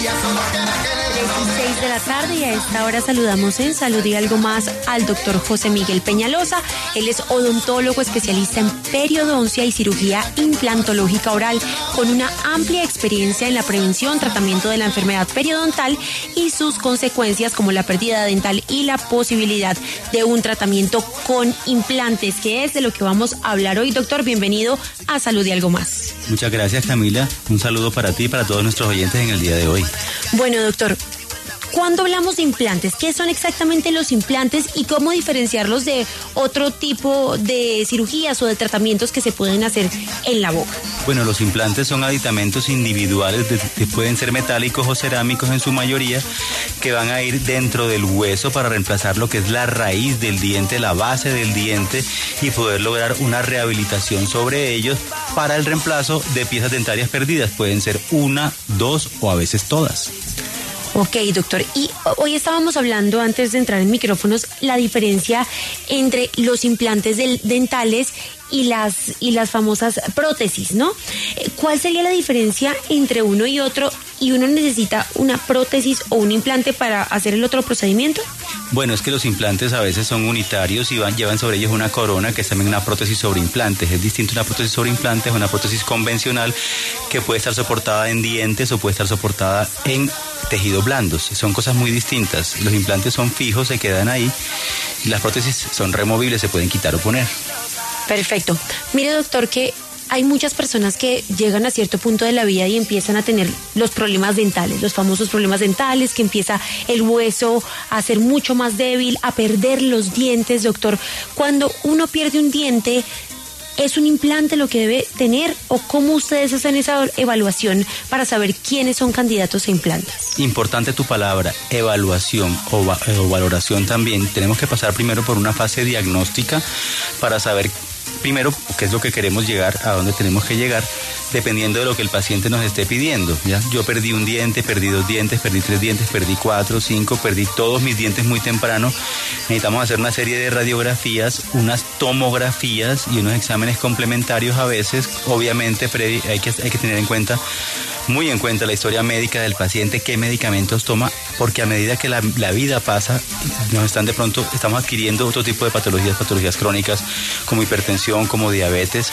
3:06 de la tarde y a esta hora saludamos en Salud y Algo Más al doctor José Miguel Peñalosa. Él es odontólogo especialista en periodoncia y cirugía implantológica oral con una amplia experiencia en la prevención, tratamiento de la enfermedad periodontal y sus consecuencias como la pérdida dental y la posibilidad de un tratamiento con implantes, que es de lo que vamos a hablar hoy. Doctor, bienvenido a Salud y Algo Más. Muchas gracias, Camila. Un saludo para ti y para todos nuestros oyentes en el día de hoy. Bueno, doctor, ¿cuándo hablamos de implantes? ¿Qué son exactamente los implantes y cómo diferenciarlos de otro tipo de cirugías o de tratamientos que se pueden hacer en la boca? Bueno, los implantes son aditamentos individuales, que pueden ser metálicos o cerámicos en su mayoría, que van a ir dentro del hueso para reemplazar lo que es la raíz del diente, la base del diente, y poder lograr una rehabilitación sobre ellos para el reemplazo de piezas dentarias perdidas. Pueden ser una, dos o a veces todas. Ok, doctor. Y hoy estábamos hablando, antes de entrar en micrófonos, la diferencia entre los implantes dentales y las famosas prótesis, ¿no? ¿Cuál sería la diferencia entre uno y otro? ¿Y uno necesita una prótesis o un implante para hacer el otro procedimiento? Bueno, es que los implantes a veces son unitarios y llevan sobre ellos una corona, que es también una prótesis sobre implantes. Es distinto una prótesis sobre implantes a una prótesis convencional que puede estar soportada en dientes o puede estar soportada en tejidos blandos. Son cosas muy distintas. Los implantes son fijos, se quedan ahí, y las prótesis son removibles, se pueden quitar o poner. Perfecto. Mire, doctor, que hay muchas personas que llegan a cierto punto de la vida y empiezan a tener los problemas dentales, los famosos problemas dentales, que empieza el hueso a ser mucho más débil, a perder los dientes, doctor. Cuando uno pierde un diente, ¿es un implante lo que debe tener o cómo ustedes hacen esa evaluación para saber quiénes son candidatos a implantes? Importante tu palabra, evaluación o valoración también. Tenemos que pasar primero por una fase diagnóstica para saber primero qué es lo que queremos llegar, a dónde tenemos que llegar, dependiendo de lo que el paciente nos esté pidiendo, ¿ya? Yo perdí un diente, perdí 2 dientes, perdí 3 dientes, perdí 4, 5, perdí todos mis dientes muy temprano. Necesitamos hacer una serie de radiografías, unas tomografías y unos exámenes complementarios a veces. Obviamente hay que tener muy en cuenta la historia médica del paciente, qué medicamentos toma, porque a medida que la vida pasa, estamos adquiriendo otro tipo de patologías crónicas, como hipertensión, como diabetes,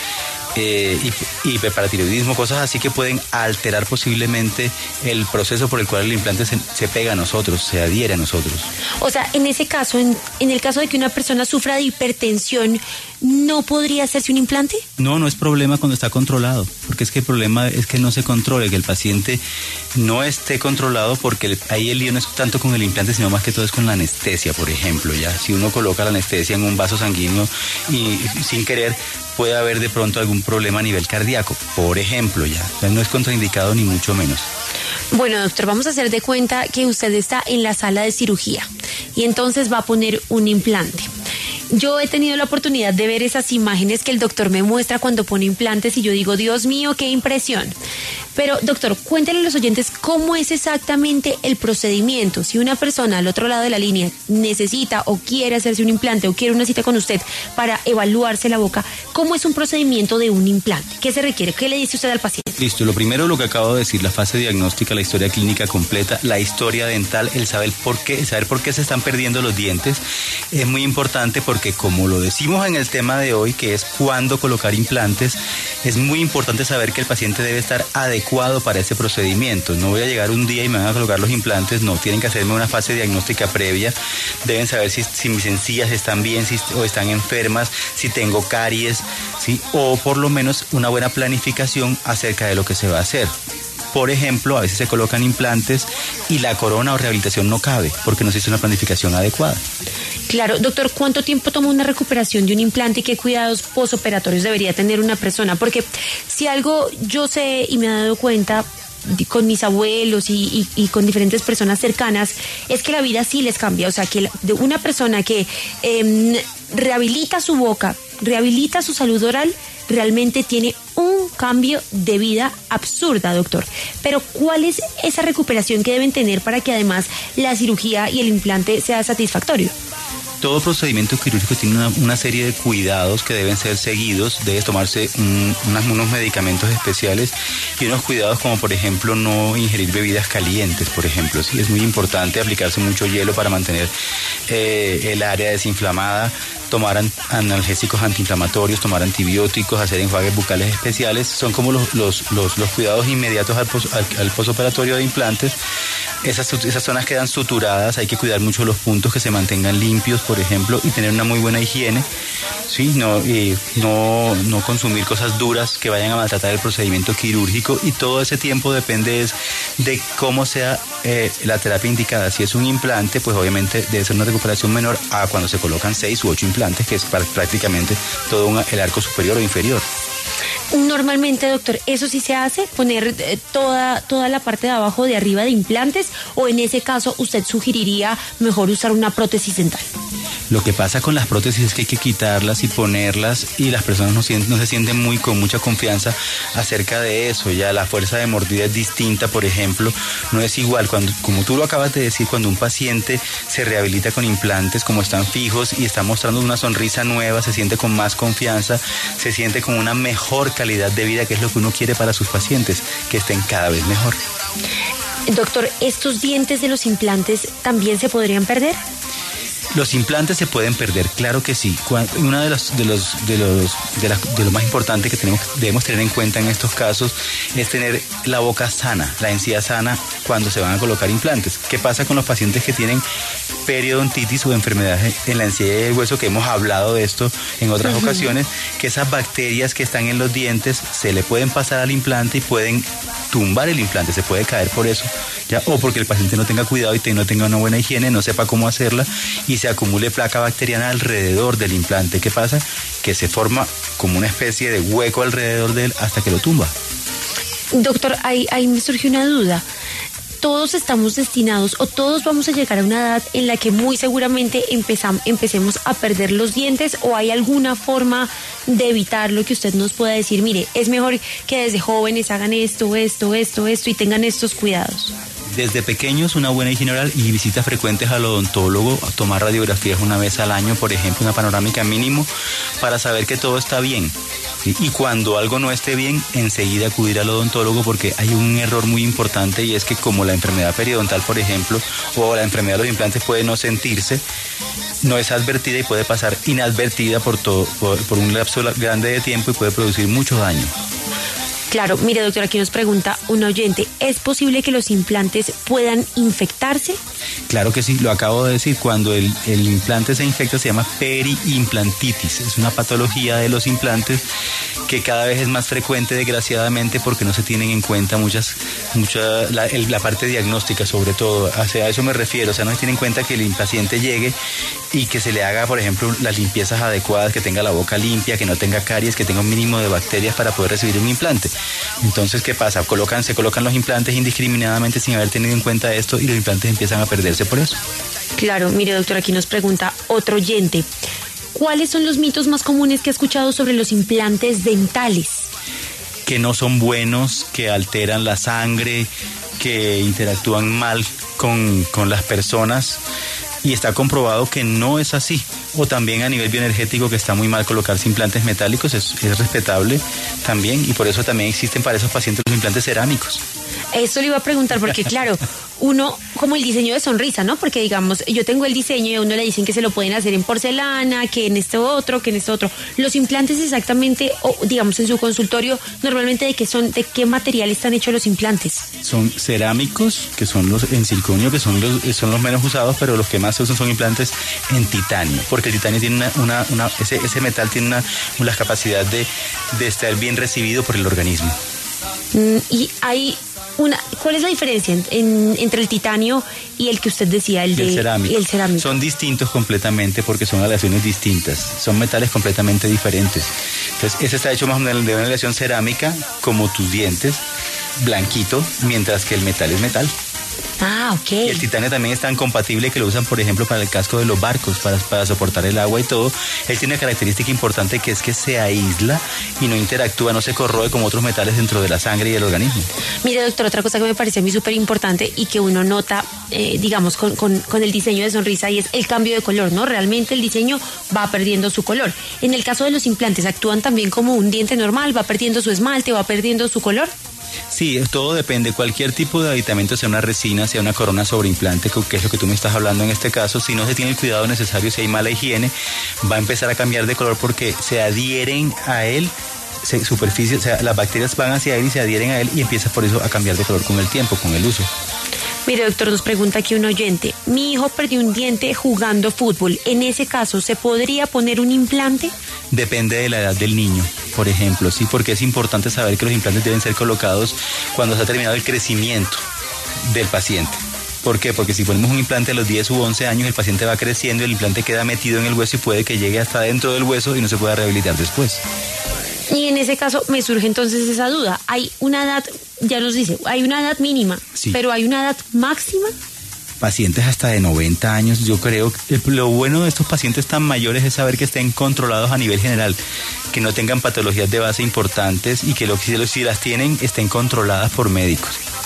hiperparatiroidismo, cosas así que pueden alterar posiblemente el proceso por el cual el implante se pega a nosotros, se adhiere a nosotros. O sea, en ese caso, en el caso de que una persona sufra de hipertensión, ¿no podría hacerse un implante? No es problema cuando está controlado, porque es que el problema es que no se controle, que el paciente no esté controlado, porque ahí el lío no es tanto con el implante, sino más que todo es con la anestesia, por ejemplo, ya. Si uno coloca la anestesia en un vaso sanguíneo y sin querer, puede haber de pronto algún problema a nivel cardíaco, por ejemplo, ya. O sea, no es contraindicado ni mucho menos. Bueno, doctor, vamos a hacer de cuenta que usted está en la sala de cirugía y entonces va a poner un implante. Yo he tenido la oportunidad de ver esas imágenes que el doctor me muestra cuando pone implantes y yo digo, Dios mío, qué impresión. Pero, doctor, cuéntenle a los oyentes cómo es exactamente el procedimiento. Si una persona al otro lado de la línea necesita o quiere hacerse un implante o quiere una cita con usted para evaluarse la boca, ¿cómo es un procedimiento de un implante? ¿Qué se requiere? ¿Qué le dice usted al paciente? Listo, lo primero, lo que acabo de decir, la fase diagnóstica, la historia clínica completa, la historia dental, el saber por qué se están perdiendo los dientes, es muy importante porque, como lo decimos en el tema de hoy, que es cuándo colocar implantes, es muy importante saber que el paciente debe estar adecuado para ese procedimiento. No voy a llegar un día y me van a colocar los implantes, no, tienen que hacerme una fase diagnóstica previa, deben saber si mis encías están bien, o están enfermas, si tengo caries, ¿sí? O por lo menos una buena planificación acerca de lo que se va a hacer. Por ejemplo, a veces se colocan implantes y la corona o rehabilitación no cabe porque no se hizo una planificación adecuada. Claro, doctor, ¿cuánto tiempo toma una recuperación de un implante y qué cuidados posoperatorios debería tener una persona? Porque si algo yo sé y me he dado cuenta con mis abuelos y con diferentes personas cercanas, es que la vida sí les cambia. O sea, que de una persona que rehabilita su boca, rehabilita su salud oral, realmente tiene un cambio de vida absurda, doctor. Pero ¿cuál es esa recuperación que deben tener para que además la cirugía y el implante sea satisfactorio? todo procedimiento quirúrgico tiene una serie de cuidados que deben ser seguidos. Debe tomarse unos medicamentos especiales y unos cuidados como, por ejemplo, no ingerir bebidas calientes, por ejemplo. Sí, es muy importante aplicarse mucho hielo para mantener el área desinflamada, tomar analgésicos antiinflamatorios, tomar antibióticos, hacer enjuagues bucales especiales. Son como los cuidados inmediatos al posoperatorio de implantes. Esas zonas quedan suturadas, hay que cuidar mucho los puntos, que se mantengan limpios, por ejemplo, y tener una muy buena higiene, ¿sí? No consumir cosas duras que vayan a maltratar el procedimiento quirúrgico, y todo ese tiempo depende de cómo sea la terapia indicada. Si es un implante, pues obviamente debe ser una recuperación menor a cuando se colocan 6 u 8 implantes, que es prácticamente todo el arco superior o inferior. Normalmente, doctor, ¿eso sí se hace? ¿Poner toda la parte de abajo de arriba de implantes? ¿O en ese caso usted sugeriría mejor usar una prótesis dental? Lo que pasa con las prótesis es que hay que quitarlas y ponerlas, y las personas no se sienten con mucha confianza acerca de eso. Ya la fuerza de mordida es distinta, por ejemplo, no es igual como tú lo acabas de decir, cuando un paciente se rehabilita con implantes, como están fijos y está mostrando una sonrisa nueva, se siente con más confianza, se siente con una mejor calidad de vida, que es lo que uno quiere para sus pacientes, que estén cada vez mejor. Doctor, ¿estos dientes de los implantes también se podrían perder? Los implantes se pueden perder, claro que sí. Una de lo más importante que debemos tener en cuenta en estos casos es tener la boca sana, la encía sana cuando se van a colocar implantes. ¿Qué pasa con los pacientes que tienen periodontitis o enfermedades en la encía del hueso? Que hemos hablado de esto en otras ocasiones, que esas bacterias que están en los dientes se le pueden pasar al implante y pueden tumbar el implante, se puede caer por eso, ¿ya? O porque el paciente no tenga cuidado y no tenga una buena higiene, no sepa cómo hacerla, y se acumule placa bacteriana alrededor del implante. ¿Qué pasa? Que se forma como una especie de hueco alrededor de él hasta que lo tumba. Doctor, ahí me surgió una duda. Todos estamos destinados, o todos vamos a llegar a una edad en la que muy seguramente empecemos a perder los dientes, o hay alguna forma de evitarlo que usted nos pueda decir, mire, es mejor que desde jóvenes hagan esto y tengan estos cuidados? Desde pequeños, una buena higiene oral y visitas frecuentes al odontólogo, tomar radiografías una vez al año, por ejemplo, una panorámica mínimo, para saber que todo está bien. ¿Sí? Y cuando algo no esté bien, enseguida acudir al odontólogo, porque hay un error muy importante, y es que como la enfermedad periodontal, por ejemplo, o la enfermedad de los implantes puede no sentirse, no es advertida y puede pasar inadvertida por un lapso grande de tiempo y puede producir mucho daño. Claro, mire, doctor, aquí nos pregunta un oyente, ¿es posible que los implantes puedan infectarse? Claro que sí, lo acabo de decir, cuando el implante se infecta se llama periimplantitis, es una patología de los implantes que cada vez es más frecuente, desgraciadamente, porque no se tienen en cuenta la parte diagnóstica, sobre todo, a eso me refiero, o sea, no se tiene en cuenta que el paciente llegue y que se le haga, por ejemplo, las limpiezas adecuadas, que tenga la boca limpia, que no tenga caries, que tenga un mínimo de bacterias para poder recibir un implante. Entonces, ¿qué pasa? Se colocan los implantes indiscriminadamente sin haber tenido en cuenta esto, y los implantes empiezan a perderse por eso. Claro, mire, doctor, aquí nos pregunta otro oyente, ¿cuáles son los mitos más comunes que ha escuchado sobre los implantes dentales? Que no son buenos, que alteran la sangre, que interactúan mal con las personas, y está comprobado que no es así. O también a nivel bioenergético, que está muy mal colocarse implantes metálicos, es respetable también, y por eso también existen para esos pacientes los implantes cerámicos. Eso le iba a preguntar, porque claro, uno, como el diseño de sonrisa, ¿no? Porque digamos, yo tengo el diseño y a uno le dicen que se lo pueden hacer en porcelana, que en este otro, que en este otro. Los implantes exactamente, o digamos en su consultorio, normalmente ¿de qué material están hechos los implantes? Son cerámicos, que son los en circonio, que son los menos usados, pero los que más se usan son implantes en titanio, porque el titanio tiene ese metal tiene la capacidad de estar bien recibido por el organismo. Y hay ¿cuál es la diferencia entre el titanio y el que usted decía, el cerámico? Y el cerámico. Son distintos completamente, porque son aleaciones distintas, son metales completamente diferentes. Entonces, ese está hecho más de una aleación cerámica, como tus dientes, blanquito, mientras que el metal es metal. Ah, ok. Y el titanio también es tan compatible que lo usan, por ejemplo, para el casco de los barcos, para soportar el agua y todo. Él tiene una característica importante que es que se aísla y no interactúa, no se corroe como otros metales dentro de la sangre y el organismo. Mire, doctor, otra cosa que me parece a mí súper importante y que uno nota, digamos, con el diseño de sonrisa, y es el cambio de color, ¿no? Realmente el diseño va perdiendo su color. En el caso de los implantes, ¿actúan también como un diente normal? ¿Va perdiendo su esmalte? ¿Va perdiendo su color? Sí, todo depende. Cualquier tipo de aditamento, sea una resina, sea una corona sobre implante, que es lo que tú me estás hablando en este caso, si no se tiene el cuidado necesario, si hay mala higiene, va a empezar a cambiar de color porque se adhieren a él superficie, o sea, las bacterias van hacia él y se adhieren a él y empieza por eso a cambiar de color con el tiempo, con el uso. Mire, doctor, nos pregunta aquí un oyente, mi hijo perdió un diente jugando fútbol, en ese caso, ¿se podría poner un implante? Depende de la edad del niño, por ejemplo, sí, porque es importante saber que los implantes deben ser colocados cuando se ha terminado el crecimiento del paciente. ¿Por qué? Porque si ponemos un implante a los 10 u 11 años, el paciente va creciendo, el implante queda metido en el hueso y puede que llegue hasta dentro del hueso y no se pueda rehabilitar después. Y en ese caso me surge entonces esa duda. Hay una edad, ya nos dice, hay una edad mínima, sí, pero ¿hay una edad máxima? Pacientes hasta de 90 años, yo creo que lo bueno de estos pacientes tan mayores es saber que estén controlados a nivel general, que no tengan patologías de base importantes y que si las tienen estén controladas por médicos.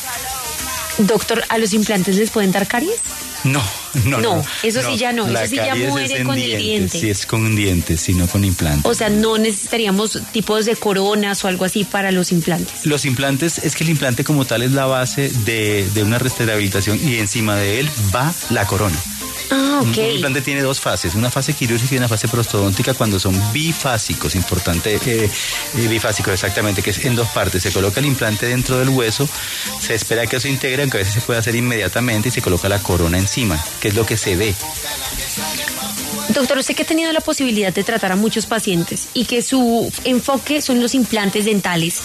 Doctor, ¿a los implantes les pueden dar caries? No, eso sí ya no, eso sí ya muere con el diente. Sí, es con un diente, sino con implante. O sea, no necesitaríamos tipos de coronas o algo así para los implantes. Los implantes, es que el implante como tal es la base de una rehabilitación y encima de él va la corona. Ah, ok. Un implante tiene dos fases, una fase quirúrgica y una fase prostodóntica cuando son bifásicos, importante, bifásicos exactamente, que es en dos partes. Se coloca el implante dentro del hueso, se espera que eso integre, aunque a veces se puede hacer inmediatamente, y se coloca la corona encima, que es lo que se ve. Doctor, usted que ha tenido la posibilidad de tratar a muchos pacientes y que su enfoque son los implantes dentales,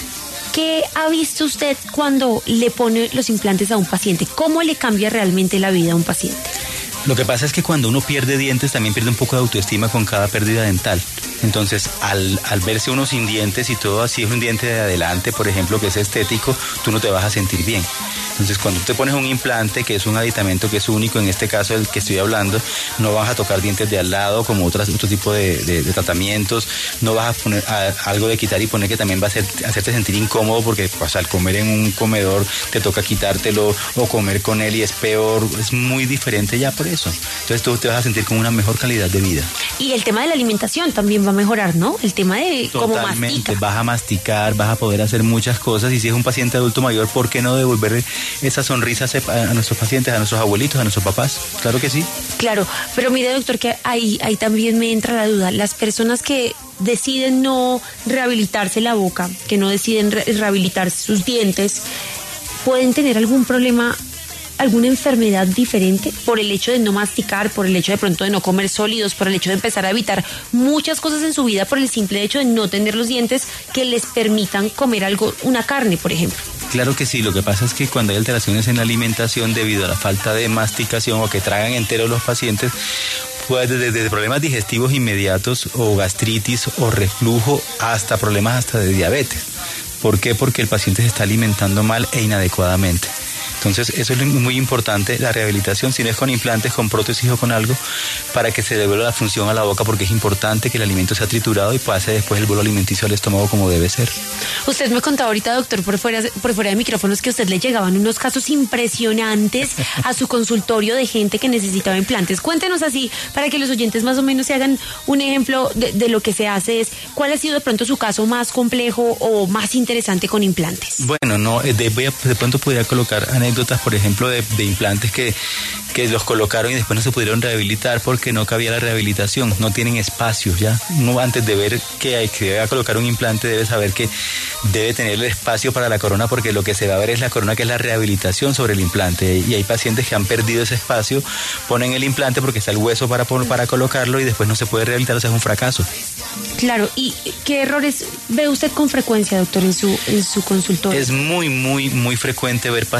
¿qué ha visto usted cuando le pone los implantes a un paciente? ¿Cómo le cambia realmente la vida a un paciente? Lo que pasa es que cuando uno pierde dientes también pierde un poco de autoestima con cada pérdida dental. Entonces, al verse uno sin dientes y todo así, es un diente de adelante, por ejemplo, que es estético, tú no te vas a sentir bien. Entonces, cuando te pones un implante, que es un aditamento que es único, en este caso el que estoy hablando, no vas a tocar dientes de al lado como otro tipo de tratamientos, no vas a poner algo de quitar y poner que también va a hacerte sentir incómodo porque pues, al comer en un comedor te toca quitártelo o comer con él y es peor, es muy diferente ya por eso. Entonces tú te vas a sentir con una mejor calidad de vida. Y el tema de la alimentación también va a mejorar, ¿no? El tema de cómo mastica. Totalmente, vas a masticar, vas a poder hacer muchas cosas y si es un paciente adulto mayor, ¿por qué no devolver esa sonrisa a nuestros pacientes, a nuestros abuelitos, a nuestros papás? Claro que sí. Claro, pero mire, doctor, que ahí también me entra la duda. Las personas que deciden no rehabilitarse la boca, que no deciden rehabilitar sus dientes, ¿pueden tener algún problema, alguna enfermedad diferente por el hecho de no masticar, por el hecho de pronto de no comer sólidos, por el hecho de empezar a evitar muchas cosas en su vida por el simple hecho de no tener los dientes que les permitan comer algo, una carne, por ejemplo? Claro que sí, lo que pasa es que cuando hay alteraciones en la alimentación debido a la falta de masticación o que tragan enteros los pacientes, pues desde problemas digestivos inmediatos o gastritis o reflujo hasta problemas hasta de diabetes. ¿Por qué? Porque el paciente se está alimentando mal e inadecuadamente. Entonces, eso es muy importante, la rehabilitación, si no es con implantes, con prótesis o con algo, para que se devuelva la función a la boca, porque es importante que el alimento sea triturado y pase después el bolo alimenticio al estómago como debe ser. Usted me contaba ahorita, doctor, por fuera de micrófonos, que a usted le llegaban unos casos impresionantes a su consultorio de gente que necesitaba implantes. Cuéntenos así, para que los oyentes más o menos se hagan un ejemplo de lo que se hace. ¿Cuál ha sido de pronto su caso más complejo o más interesante con implantes? Bueno, de pronto podría colocar anécdotas, por ejemplo, de implantes que los colocaron y después no se pudieron rehabilitar porque no cabía la rehabilitación, no tienen espacio ya. Uno antes de ver que debe colocar un implante debe saber que debe tener el espacio para la corona porque lo que se va a ver es la corona, que es la rehabilitación sobre el implante, y hay pacientes que han perdido ese espacio, ponen el implante porque está el hueso para colocarlo y después no se puede rehabilitar, o sea, es un fracaso. Claro, ¿y qué errores ve usted con frecuencia, doctor, en su consultorio? Es muy, muy, muy frecuente ver pacientes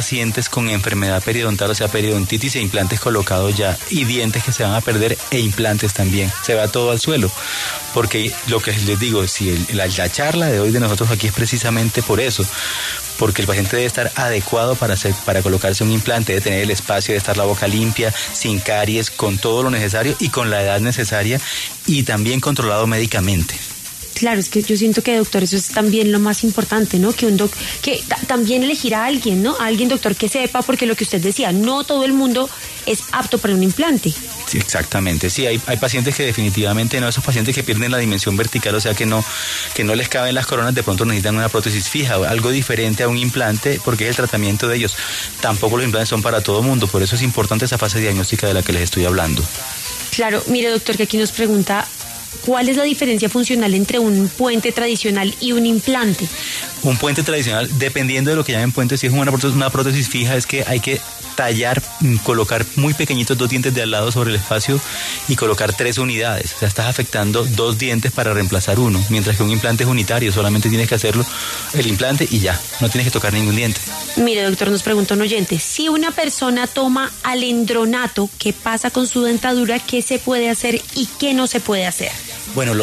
implantes con enfermedad periodontal, o sea, periodontitis e implantes colocados ya, y dientes que se van a perder e implantes también. Se va todo al suelo, porque lo que les digo, si la charla de hoy de nosotros aquí es precisamente por eso, porque el paciente debe estar adecuado para colocarse un implante, debe tener el espacio, debe estar la boca limpia, sin caries, con todo lo necesario y con la edad necesaria, y también controlado médicamente. Claro, es que yo siento que, doctor, eso es también lo más importante, ¿no? Que también elegir a alguien, ¿no? A alguien, doctor, que sepa, porque lo que usted decía, no todo el mundo es apto para un implante. Sí, exactamente. Sí, hay pacientes que definitivamente no, esos pacientes que pierden la dimensión vertical, o sea, que no les caben las coronas, de pronto necesitan una prótesis fija, algo diferente a un implante, porque es el tratamiento de ellos. Tampoco los implantes son para todo el mundo, por eso es importante esa fase diagnóstica de la que les estoy hablando. Claro, mire, doctor, que aquí nos pregunta, ¿cuál es la diferencia funcional entre un puente tradicional y un implante? Un puente tradicional, dependiendo de lo que llamen puente, si es una prótesis fija, es que hay que tallar, colocar muy pequeñitos 2 dientes de al lado sobre el espacio y colocar 3 unidades. O sea, estás afectando 2 dientes para reemplazar uno, mientras que un implante es unitario, solamente tienes que hacerlo el implante y ya, no tienes que tocar ningún diente. Mire, doctor, nos pregunta un oyente, si una persona toma alendronato, ¿qué pasa con su dentadura? ¿Qué se puede hacer y qué no se puede hacer? Bueno,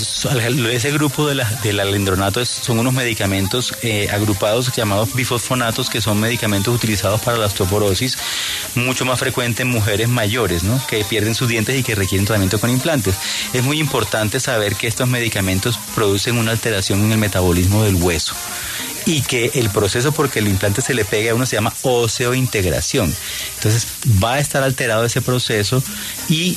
ese grupo del alendronato son unos medicamentos agrupados llamados bifosfonatos, que son medicamentos utilizados para la osteoporosis, mucho más frecuente en mujeres mayores, ¿no? Que pierden sus dientes y que requieren tratamiento con implantes. Es muy importante saber que estos medicamentos producen una alteración en el metabolismo del hueso, y que el proceso porque el implante se le pegue a uno se llama oseointegración. Entonces va a estar alterado ese proceso y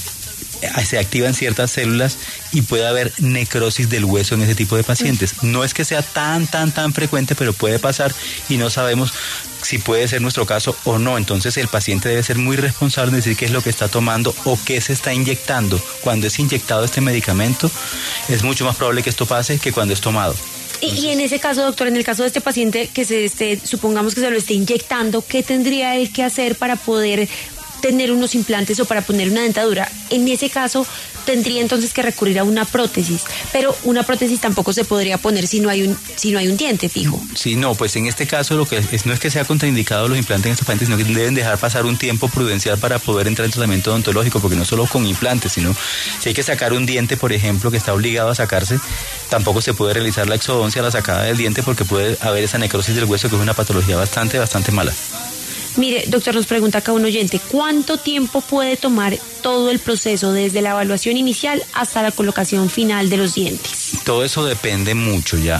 se activan ciertas células y puede haber necrosis del hueso en ese tipo de pacientes. No es que sea tan frecuente, pero puede pasar y no sabemos si puede ser nuestro caso o no. Entonces el paciente debe ser muy responsable en decir qué es lo que está tomando o qué se está inyectando. Cuando es inyectado este medicamento, es mucho más probable que esto pase que cuando es tomado. Y en ese caso, doctor, en el caso de este paciente que supongamos que se lo esté inyectando, ¿qué tendría él que hacer para poder tener unos implantes o para poner una dentadura? En ese caso tendría entonces que recurrir a una prótesis, pero una prótesis tampoco se podría poner si no hay un diente fijo. Sí, no, pues en este caso lo que no es que sea contraindicado los implantes en estos pacientes, sino que deben dejar pasar un tiempo prudencial para poder entrar en tratamiento odontológico, porque no solo con implantes, sino si hay que sacar un diente, por ejemplo, que está obligado a sacarse, tampoco se puede realizar la exodoncia, la sacada del diente, porque puede haber esa necrosis del hueso, que es una patología bastante mala. Mire, doctor, nos pregunta acá un oyente, ¿cuánto tiempo puede tomar todo el proceso desde la evaluación inicial hasta la colocación final de los dientes? Todo eso depende mucho ya.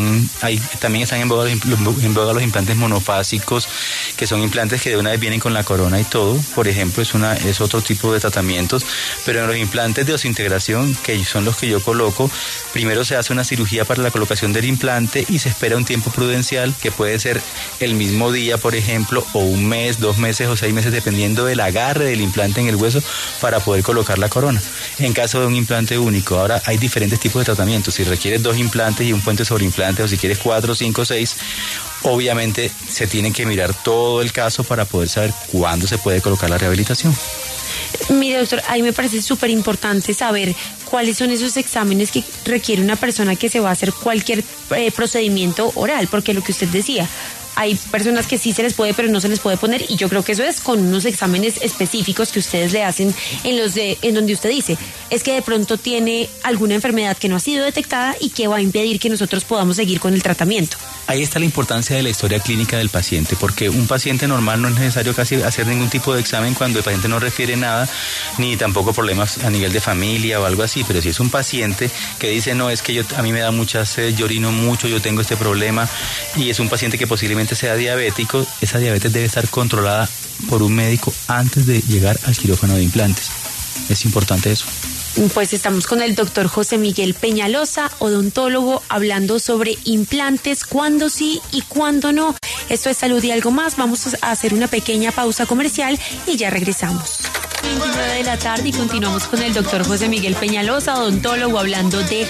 También están en boga los implantes monofásicos, que son implantes que de una vez vienen con la corona y todo. Por ejemplo, es otro tipo de tratamientos. Pero en los implantes de osintegración, que son los que yo coloco, primero se hace una cirugía para la colocación del implante y se espera un tiempo prudencial, que puede ser el mismo día, por ejemplo, o 1 mes, 2 meses o 6 meses, dependiendo del agarre del implante en el hueso, para poder colocar la corona. En caso de un implante único, ahora hay diferentes tipos de tratamientos. Si requieres 2 implantes y un puente sobre implante, o si quieres 4, 5, 6, obviamente se tiene que mirar todo el caso para poder saber cuándo se puede colocar la rehabilitación. Mire, doctor, ahí me parece súper importante saber cuáles son esos exámenes que requiere una persona que se va a hacer cualquier procedimiento oral, porque lo que usted decía, hay personas que sí se les puede, pero no se les puede poner, y yo creo que eso es con unos exámenes específicos que ustedes le hacen en donde usted dice, es que de pronto tiene alguna enfermedad que no ha sido detectada y que va a impedir que nosotros podamos seguir con el tratamiento. Ahí está la importancia de la historia clínica del paciente, porque un paciente normal no es necesario casi hacer ningún tipo de examen cuando el paciente no refiere nada, ni tampoco problemas a nivel de familia o algo así. Pero si es un paciente que dice, no, es que a mí me da mucha sed, yo orino mucho, yo tengo este problema, y es un paciente que posiblemente sea diabético, esa diabetes debe estar controlada por un médico antes de llegar al quirófano de implantes. Es importante eso. Pues estamos con el doctor José Miguel Peñalosa, odontólogo, hablando sobre implantes, cuándo sí y cuándo no. Esto es Salud y Algo Más. Vamos a hacer una pequeña pausa comercial y ya regresamos. 29 de la tarde y continuamos con el doctor José Miguel Peñalosa, odontólogo, hablando de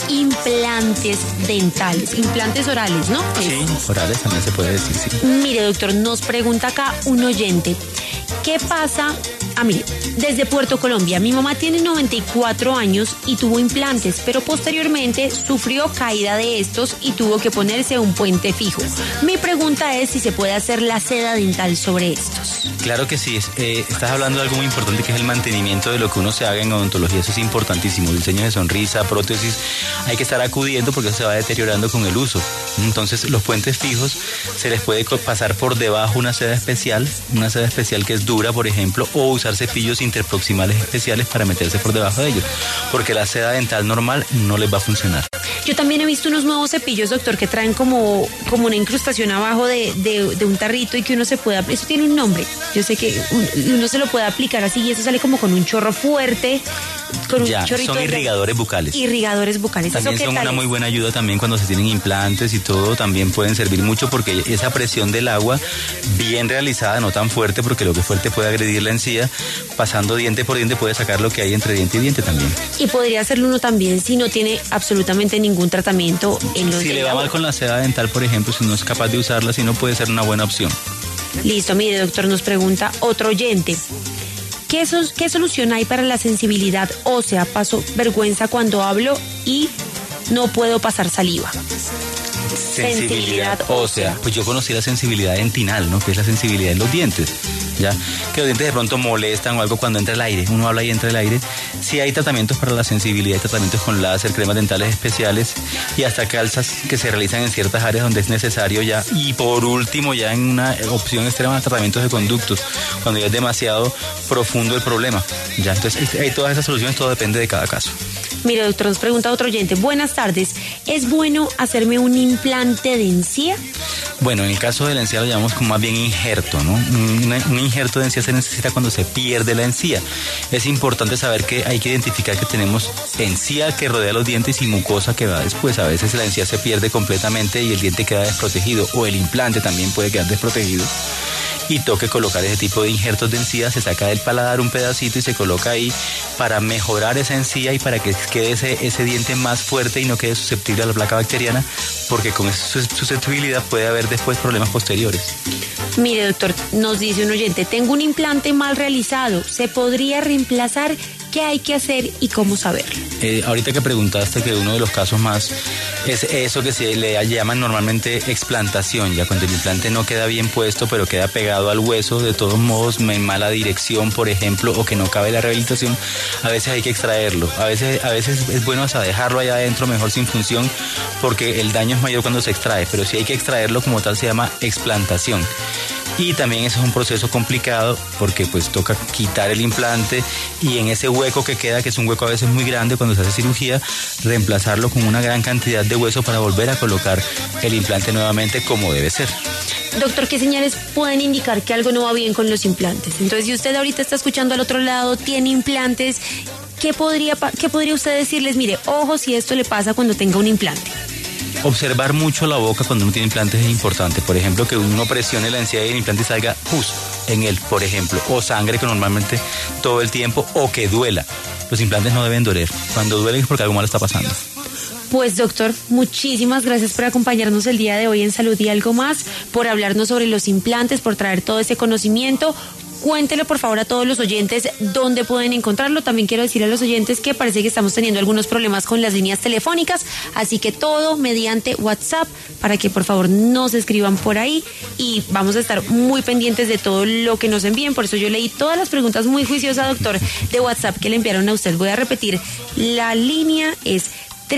implantes dentales, implantes orales, ¿no? Sí, orales también se puede decir, sí. Mire, doctor, nos pregunta acá un oyente, ¿Qué pasa? Mire, desde Puerto Colombia, mi mamá tiene 94 años y tuvo implantes, pero posteriormente sufrió caída de estos y tuvo que ponerse un puente fijo. Mi pregunta es si se puede hacer la seda dental sobre estos. Claro que sí, estás hablando de algo muy importante que es el mantenimiento de lo que uno se haga en odontología, eso es importantísimo, diseño de sonrisa, prótesis, hay que estar acudiendo porque eso se va deteriorando con el uso. Entonces los puentes fijos se les puede pasar por debajo una seda especial que es dura, por ejemplo, o usar cepillos interproximales especiales para meterse por debajo de ellos, porque la seda dental normal no les va a funcionar. Yo también he visto unos nuevos cepillos, doctor, que traen como una incrustación abajo de un tarrito y que uno se puede... Eso tiene un nombre. Yo sé que uno se lo puede aplicar así y eso sale como con un chorro fuerte, con un chorrito. Son irrigadores bucales. Irrigadores bucales. También son una muy buena ayuda también cuando se tienen implantes y todo, también pueden servir mucho porque esa presión del agua bien realizada, no tan fuerte, porque lo que es fuerte puede agredir la encía, pasando diente por diente puede sacar lo que hay entre diente y diente también. Y podría hacerlo uno también si no tiene absolutamente ningún tratamiento en los... Si le va mal con la seda dental, por ejemplo, si no es capaz de usarla, si no, puede ser una buena opción. Listo, mire, doctor, nos pregunta otro oyente. ¿Qué solución hay para la sensibilidad ósea? Paso vergüenza cuando hablo y no puedo pasar saliva. Sensibilidad ósea. Pues yo conocí la sensibilidad dentinal, ¿no? Que es la sensibilidad en los dientes, ¿ya? Que los dientes de pronto molestan o algo cuando entra el aire. Uno habla y entra el aire. Sí hay tratamientos para la sensibilidad, hay tratamientos con láser, cremas dentales especiales y hasta calzas que se realizan en ciertas áreas donde es necesario ya. Y por último, ya en una opción extrema, tratamientos de conductos, cuando ya es demasiado profundo el problema, ¿ya? Entonces hay todas esas soluciones, todo depende de cada caso. Mire, doctor, nos pregunta otro oyente. Buenas tardes. ¿Es bueno hacerme un implante de encía? Bueno, en el caso de la encía lo llamamos como más bien injerto, ¿no? Un injerto de encía se necesita cuando se pierde la encía. Es importante saber que hay que identificar que tenemos encía que rodea los dientes y mucosa que va después. A veces la encía se pierde completamente y el diente queda desprotegido, o el implante también puede quedar desprotegido. Y toque colocar ese tipo de injertos de encía, se saca del paladar un pedacito y se coloca ahí para mejorar esa encía y para que quede ese diente más fuerte y no quede susceptible a la placa bacteriana, porque con esa susceptibilidad puede haber después problemas posteriores. Mire, doctor, nos dice un oyente, tengo un implante mal realizado, ¿se podría reemplazar? ¿Qué hay que hacer y cómo saberlo? Ahorita que preguntaste, que uno de los casos más es eso que se le llaman normalmente explantación, ya cuando el implante no queda bien puesto, pero queda pegado al hueso, de todos modos, en mala dirección, por ejemplo, o que no cabe la rehabilitación, a veces hay que extraerlo. A veces es bueno hasta dejarlo allá adentro, mejor sin función, porque el daño es mayor cuando se extrae, pero si hay que extraerlo como tal se llama explantación. Y también ese es un proceso complicado porque pues toca quitar el implante y en ese hueco que queda, que es un hueco a veces muy grande cuando se hace cirugía, reemplazarlo con una gran cantidad de hueso para volver a colocar el implante nuevamente como debe ser. Doctor, ¿qué señales pueden indicar que algo no va bien con los implantes? Entonces, si usted ahorita está escuchando al otro lado, tiene implantes, ¿qué podría usted decirles? Mire, ojo si esto le pasa cuando tenga un implante. Observar mucho la boca cuando uno tiene implantes es importante. Por ejemplo, que uno presione la encía y el implante salga pus en él, por ejemplo, o sangre que normalmente todo el tiempo, o que duela. Los implantes no deben doler. Cuando duelen es porque algo malo está pasando. Pues doctor, muchísimas gracias por acompañarnos el día de hoy en Salud y Algo Más, por hablarnos sobre los implantes, por traer todo ese conocimiento. Cuéntelo por favor a todos los oyentes dónde pueden encontrarlo. También quiero decir a los oyentes que parece que estamos teniendo algunos problemas con las líneas telefónicas, así que todo mediante WhatsApp para que por favor nos escriban por ahí y vamos a estar muy pendientes de todo lo que nos envíen. Por eso yo leí todas las preguntas muy juiciosas, doctor, de WhatsApp que le enviaron a usted. Voy a repetir, la línea es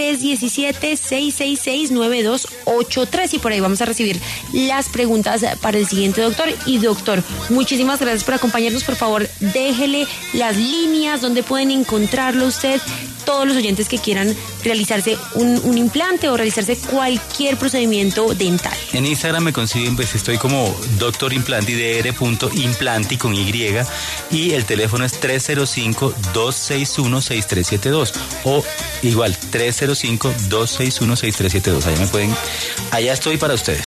317-666-9283 y por ahí vamos a recibir las preguntas para el siguiente doctor. Y doctor, muchísimas gracias por acompañarnos. Por favor, déjele las líneas donde pueden encontrarlo usted, todos los oyentes que quieran realizarse un implante o realizarse cualquier procedimiento dental. En Instagram me consiguen, pues estoy como doctorimplanti.implanti con Y y el teléfono es 305-261-6372 o igual 305-261-6372. Allá estoy para ustedes.